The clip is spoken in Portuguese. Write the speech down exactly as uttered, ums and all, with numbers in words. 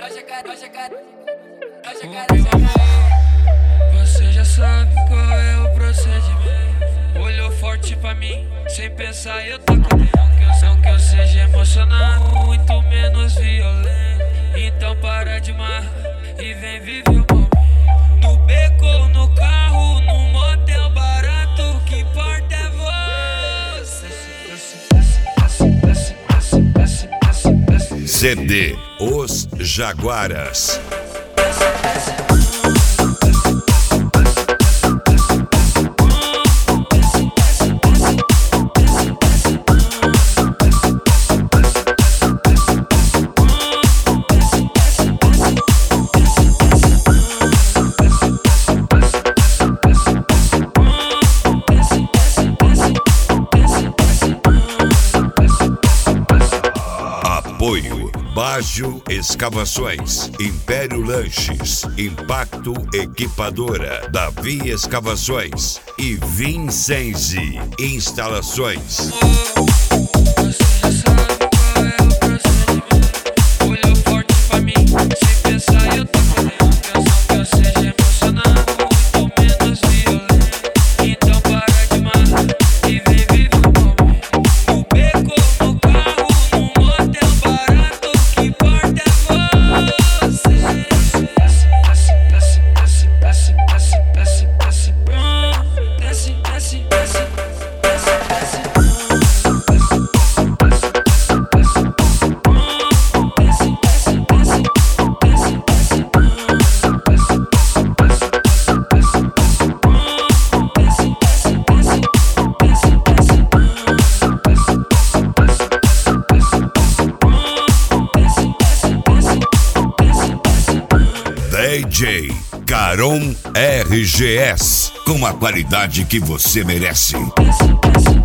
Você já sabe qual é o procedimento. Olhou forte pra mim, sem pensar eu tô com dentro. Não que eu seja emocionado, muito menos violento. Então para de marra e vem viver o momento. No beco ou no carro, num motel barato, o que importa é você. C D Os Jaguaras. Apoio Baggio Escavações, Império Lanches, Impacto Equipadora, Davi Escavações e Vincenzi Instalações. Olhou forte pra mim, sem pensar eu tô com dentro. Não que eu seja emocionado, muito menos violento. Então para de marra e vem viver o momento. No beco ou no carro, num motel barato, o que importa é você. Desce, desce, desce, desce, desce, desce, desce, desce, desce, D J Caron R G S, com a qualidade que você merece. desce, desce.